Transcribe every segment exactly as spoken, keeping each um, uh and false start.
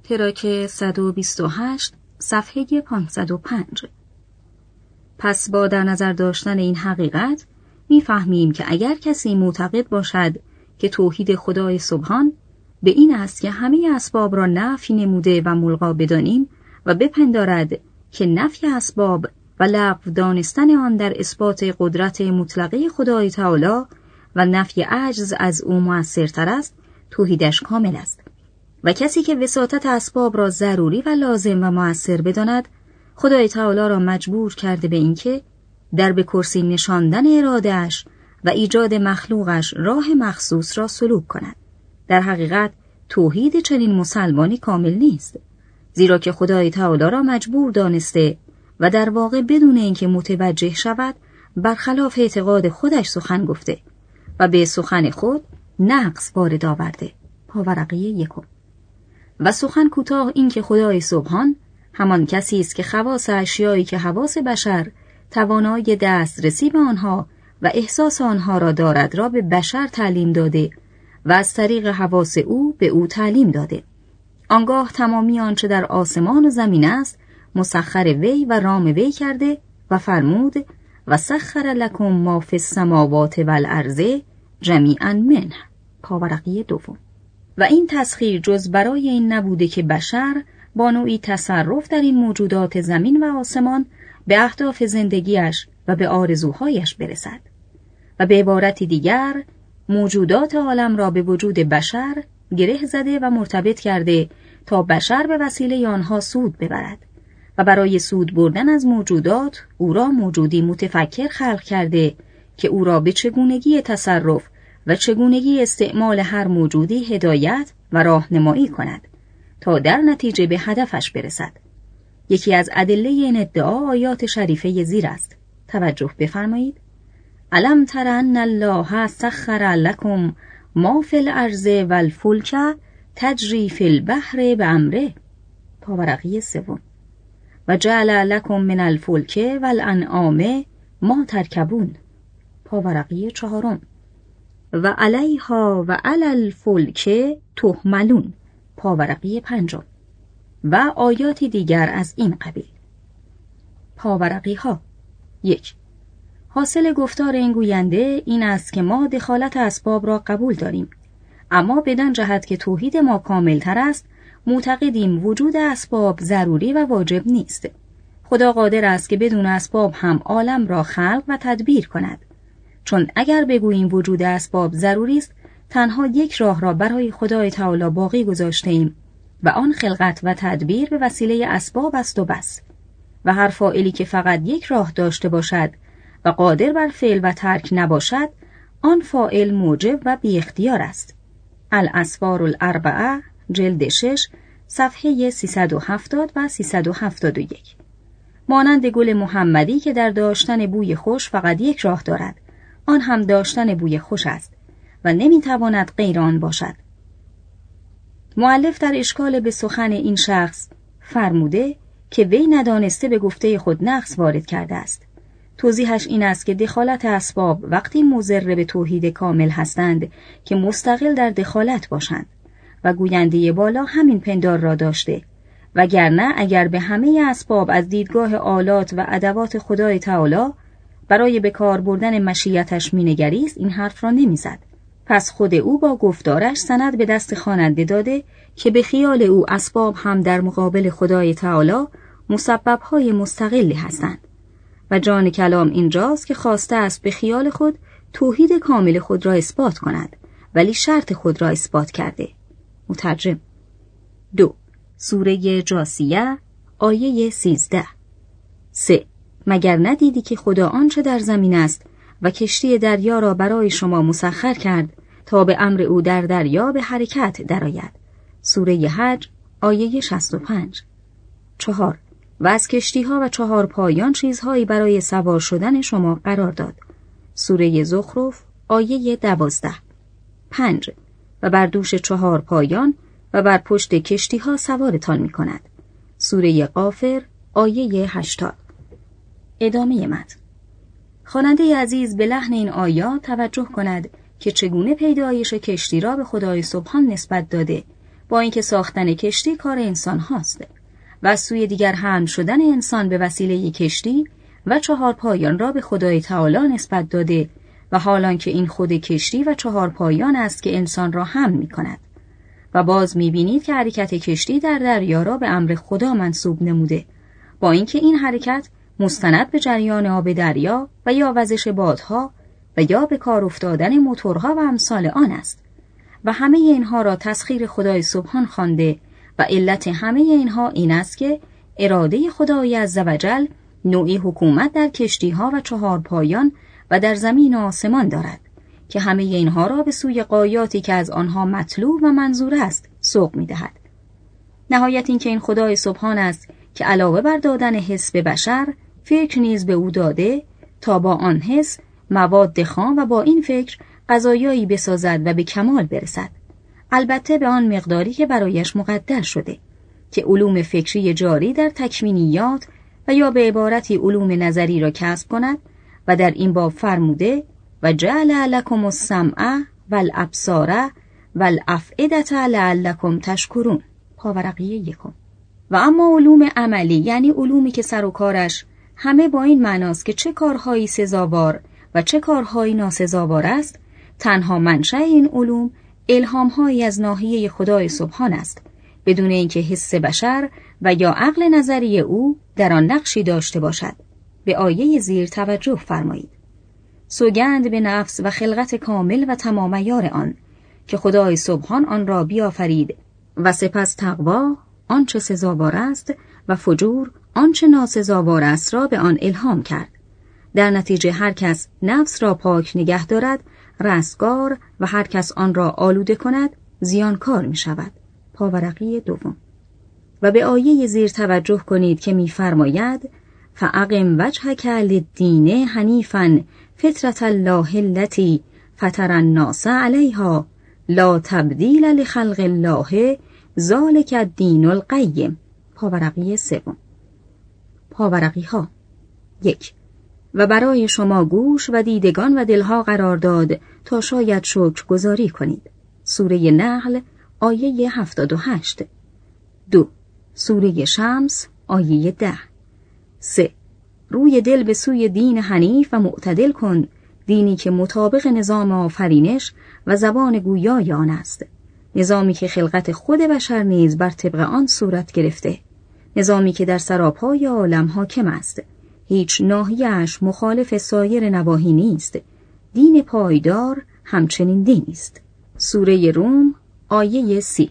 تراک صد و بیست و هشت صفحه پانصد و پنج. پس با در نظر داشتن این حقیقت می‌فهمیم که اگر کسی معتقد باشد که توحید خدای سبحان به این است که همه اسباب را نفی نموده و ملغا بدانیم و بپندارد که نفی اسباب و لغو دانستن آن در اثبات قدرت مطلقه خدای تعالی و نفی عجز از او مؤثرتر است، توحیدش کامل است. و کسی که وساطت اسباب را ضروری و لازم و مؤثر بداند، خدای تعالی را مجبور کرده به اینکه در به کرسی نشاندن اراده‌اش و ایجاد مخلوقش راه مخصوص را سلوک کند. در حقیقت توحید چنین مسلمانی کامل نیست، زیرا که خدای تعالی را مجبور دانسته و در واقع بدون اینکه متوجه شود برخلاف اعتقاد خودش سخن گفته و به سخن خود نقص وارد آورده. پاورقی یکم. و سخن کوتاه این که خدای سبحان همان کسی است که خواص اشیایی که حواس بشر توانایی دسترسی به آنها و احساس آنها را دارد را به بشر تعلیم داده و از طریق حواس او به او تعلیم داده. آنگاه تمامی آنچه در آسمان و زمین است مسخر وی و رام وی کرده و فرمود و سخر لکم ما فی السماوات والارض جمیعا منه. پاورقی دوم. و این تسخیر جز برای این نبوده که بشر با نوعی تصرف در این موجودات زمین و آسمان به اهداف زندگیش و به آرزوهایش برسد و به عبارتی دیگر موجودات عالم را به وجود بشر گره زده و مرتبط کرده تا بشر به وسیله آنها سود ببرد و برای سود بردن از موجودات او را موجودی متفکر خلق کرده که او را به چگونگی تصرف و چگونگی استعمال هر موجودی هدایت و راهنمایی کند تا در نتیجه به هدفش برسد. یکی از ادله این ادعا آیات شریفه زیر است. توجه بفرمایید. الم تر ان الله سخر لکم ما فی الارض والفلک تجری فی البحر بامره. پاورقی سوم. و جعل لکم من الفلک والانعام ما ترکبون. پاورقی چهارم. و علیها و علی الفلک تحملون. پاورقی پنجم. و آیاتی دیگر از این قبیل. پاورقی ها. یک. حاصل گفتار این گوینده این است که ما دخالت اسباب را قبول داریم، اما بدان جهت که توحید ما کامل تر است معتقدیم وجود اسباب ضروری و واجب نیست. خدا قادر است که بدون اسباب هم عالم را خلق و تدبیر کند. چون اگر بگوییم وجود اسباب ضروری است، تنها یک راه را برای خدای تعالی باقی گذاشته ایم و آن خلقت و تدبیر به وسیله اسباب است و بس. و هر فاعلی که فقط یک راه داشته باشد و قادر بر فعل و ترک نباشد، آن فاعل موجب و بی اختیار است. الاسفار الاربعه جلد شش صفحه سیصد و هفتاد و سیصد و هفتاد و یک. مانند گل محمدی که در داشتن بوی خوش فقط یک راه دارد، آن هم داشتن بوی خوش است و نمیتواند غیر آن باشد. مؤلف در اشکال به سخن این شخص فرموده که وی ندانسته به گفته خود نقص وارد کرده است. توضیحش این است که دخالت اسباب وقتی مضر به توحید کامل هستند که مستقل در دخالت باشند و گوینده بالا همین پندار را داشته، وگرنه اگر به همه اسباب از دیدگاه آلات و ادوات خدای تعالی برای به کار بردن مشیتش مینگریست این حرف را نمیزد. پس خود او با گفتارش سند به دست خواننده داده که به خیال او اسباب هم در مقابل خدای تعالی مسبب‌های مستقلی هستند و جان کلام اینجاست که خواسته است به خیال خود توحید کامل خود را اثبات کند، ولی شرط خود را اثبات کرده. مترجم. دو. سوره جاثیه آیه سیزده. سه. مگر ندیدی که خدا آنچه در زمین است و کشتی دریا را برای شما مسخر کرد تا به امر او در دریا به حرکت درآید. سوره حج آیه شصت و پنج. چهار. و از کشتی‌ها و چهار پایان چیزهایی برای سوار شدن شما قرار داد. سوره زخرف آیه دوازده. پنج. و بر دوش چهار پایان و بر پشت کشتی‌ها سوارتان می‌کند. سوره غافر آیه هشتاد. ادامه متن. خواننده عزیز به لحن این آیات توجه کند که چگونه پیدایش کشتی را به خدای سبحان نسبت داده با اینکه ساختن کشتی کار انسان هاست و از سوی دیگر حمل شدن انسان به وسیله کشتی و چهار پایان را به خدای تعالی نسبت داده و حالان که این خود کشتی و چهار پایان است که انسان را حمل می کند. و باز می بینید که حرکت کشتی در دریا را به امر خدا منسوب نموده، با اینکه این حرکت مستند به جریان آب دریا و یا وزش بادها و یا به کار افتادن موتورها و امثال آن است و همه اینها را تسخیر خدای سبحان خوانده و علت همه اینها این است که اراده خدای عزوجل نوعی حکومت در کشتیها و چهار پایان و در زمین و آسمان دارد که همه اینها را به سوی غایاتی که از آنها مطلوب و منظور است سوق می دهد. نهایت این که این خدای سبحان است که علاوه بر دادن حس به بشر، فکر نیز به او داده تا با آن حس مواد خام و با این فکر غذایایی بسازد و به کمال برسد، البته به آن مقداری که برایش مقدر شده، که علوم فکری جاری در تکوینیات و یا به عبارتی علوم نظری را کسب کند و در این باب فرموده و جعل لکم السمع والابصار والافئده لعلکم تشکرون، پاورقیه یکم. و اما علوم عملی یعنی علومی که سر و کارش همه با این معناست که چه کارهایی سزاوار و چه کارهایی ناسزاوار است، تنها منشأ این علوم الهام‌هایی از ناحیه خدای سبحان است، بدون اینکه حس بشر و یا عقل نظری او در آن نقشی داشته باشد. به آیه زیر توجه فرمایید. سوگند به نفس و خلقت کامل و تمام عیار آن که خدای سبحان آن را بیافرید و سپس تقوا آنچه سزاوار است و فجور آنچه ناسزاوار است را به آن الهام کرد. در نتیجه هر کس نفس را پاک نگه دارد رستگار و هر کس آن را آلوده کند زیانکار می شود. پاورقی دوم. و به آیه زیر توجه کنید که می فرماید فاقم وجهک للدین حنیفا فطرة الله التي فطر الناس علیها لا تبدیل لخلق الله ذلک الدین القیم. پاورقی سوم. پاورقی ها. یک. و برای شما گوش و دیدگان و دلها قرار داد تا شاید شکر گزاری کنید. سوره نحل آیه هفتاد و هشت. دو. سوره شمس آیه ده. سه. روی دل به سوی دین حنیف و معتدل کن، دینی که مطابق نظام آفرینش و زبان گویای آن است، نظامی که خلقت خود بشر نیز بر طبق آن صورت گرفته، نظامی که در سراپای عالم حاکم است، هیچ ناحیه‌اش مخالف سایر نواحی نیست، دین پایدار همچنین دینی است. سوره روم آیه سی.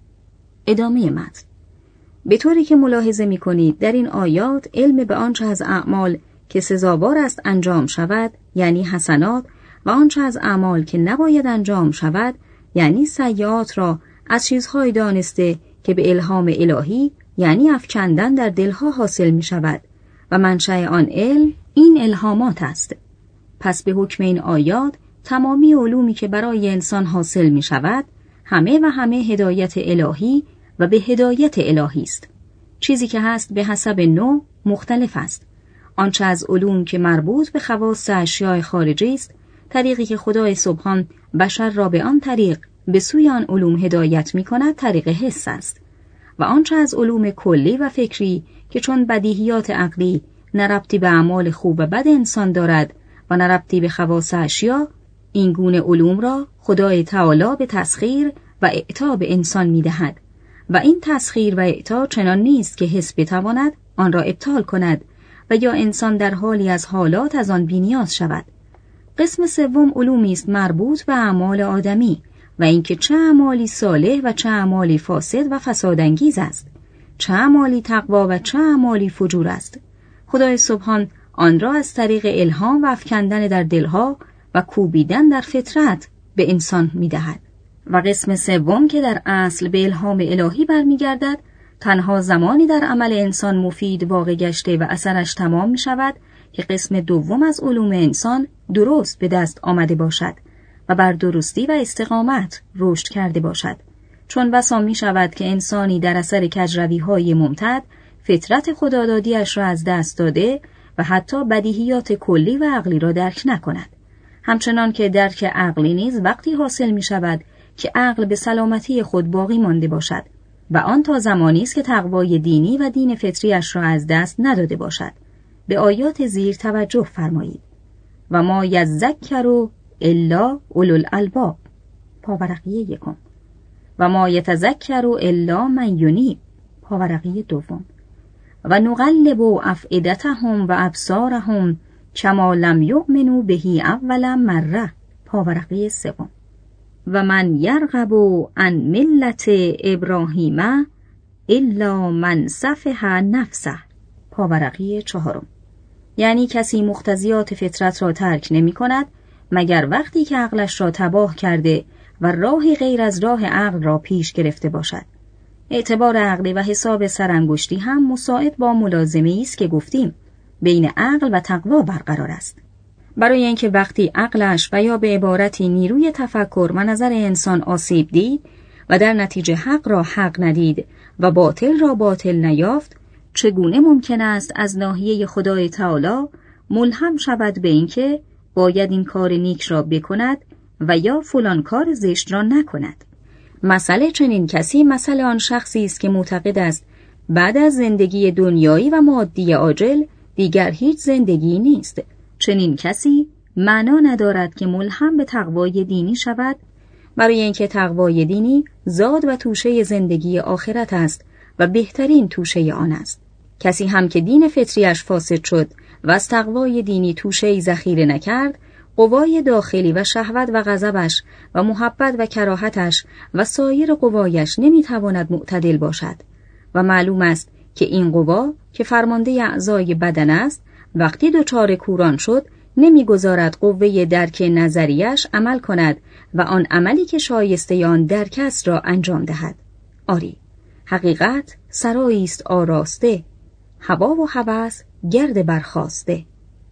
ادامه متن. به طوری که ملاحظه می کنید در این آیات علم به آنچه از اعمال که سزاوار است انجام شود یعنی حسنات و آنچه از اعمال که نباید انجام شود یعنی سیئات را از چیزهایی دانسته که به الهام الهی یعنی افکندن در دلها حاصل می شود و منشأ آن علم این الهامات است. پس به حکم این آیات تمامی علومی که برای انسان حاصل می شود همه و همه هدایت الهی و به هدایت الهی است. چیزی که هست به حسب نوع مختلف است. آنچه از علوم که مربوط به خواص اشیاء خارجی است، طریقی که خدای سبحان بشر را به آن طریق به سوی آن علوم هدایت می کند طریق حس است. و آنچه از علوم کلی و فکری که چون بدیهیات عقلی نه ربطی به اعمال خوب و بد انسان دارد و نه ربطی به خواص اشیاء، این گونه علوم را خدای تعالی به تسخیر و اعطا به انسان می دهد. و این تسخیر و اعطا چنان نیست که حس بتواند آن را ابطال کند و یا انسان در حالی از حالات از آن بی‌نیاز شود. قسم سوم علومی است مربوط به اعمال آدمی و اینکه چه اعمالی صالح و چه اعمالی فاسد و فسادانگیز است، چه اعمالی تقوا و چه اعمالی فجور است. خدای سبحان آن را از طریق الهام و افکندن در دلها و کوبیدن در فطرت به انسان می‌دهد. و قسم سوم که در اصل به الهام الهی برمیگردد، تنها زمانی در عمل انسان مفید واقع گشته و اثرش تمام می شود که قسم دوم از علوم انسان درست به دست آمده باشد و بر درستی و استقامت رشد کرده باشد. چون بسا می شود که انسانی در اثر کجروی‌های ممتد فطرت خدادادیش را از دست داده و حتی بدیهیات کلی و عقلی را درک نکند. همچنان که درک عقلی نیز وقتی حاصل می شود که عقل به سلامتی خود باقی مانده باشد و آن تا زمانی است که تقوای دینی و دین فطریش را از دست نداده باشد. به آیات زیر توجه فرمایید. و ما یذکر الا اولو الالباب، پاورقی یکم. و ما یتذکر الا من ینیب، پاورقی دوم. و نقلب افئدتهم و ابصارهم کما لم یؤمنوا به اول مره، پاورقی سوم. و من یرغب عن ملت ابراهیم الا من سفه نفسه، پاورقی چهارم. یعنی کسی مقتضیات فطرت را ترک نمی کند مگر وقتی که عقلش را تباه کرده و راهی غیر از راه عقل را پیش گرفته باشد. اعتبار عقلی و حساب سرانگشتی هم مساعد با ملازمه است که گفتیم بین عقل و تقوا برقرار است. برای اینکه وقتی عقلش و یا به عبارتی نیروی تفکر و نظر انسان آسیب دید و در نتیجه حق را حق ندید و باطل را باطل نیافت، چگونه ممکن است از ناحیه خدای تعالی ملهم شود به اینکه باید این کار نیک را بکند و یا فلان کار زشت را نکند؟ مسئله چنین کسی مسئله آن شخصی است که معتقد است بعد از زندگی دنیایی و مادی عاجل دیگر هیچ زندگی نیست. چنین کسی معنا ندارد که ملهم به تقوای دینی شود، برای اینکه تقوای دینی زاد و توشه زندگی آخرت است و بهترین توشه آن است. کسی هم که دین فطریش فاسد شد و از تقوای دینی توشه‌ای ذخیره نکرد، قوای داخلی و شهوت و غضبش و محبت و کراهتش و سایر قوایش نمیتواند معتدل باشد و معلوم است که این قوا که فرمانده اعضای بدن است وقتی دچار کوران شد نمیگذارد قوه درک نظریش عمل کند و آن عملی که شایسته آن درک است را انجام دهد. آری، حقیقت سرایی است آراسته، هوا و هوس گرد برخاسته.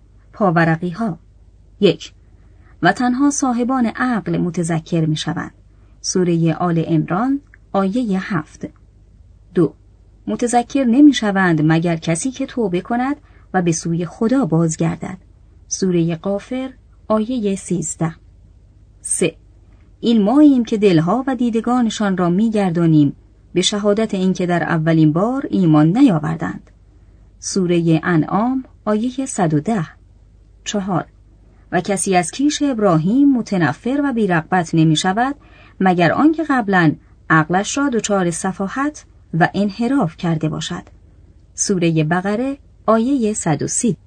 پاورقی ها. یک. و تنها صاحبان عقل متذکر می شوند. سوره آل عمران آیه هفت. دو. متذکر نمی شوند مگر کسی که توبه کند و به سوی خدا بازگردد. سوره غافر آیه سیزده. سه. این ماییم که دلها و دیدگانشان را می گردانیم به شهادت اینکه در اولین بار ایمان نیاوردند. سوره انعام آیه صد و ده. چهار. و کسی از کیش ابراهیم متنفر و بی‌رغبت نمی شود مگر آنکه قبلاً عقلش را دچار سفاهت و انحراف کرده باشد. سوره بقره آیه صد و سی.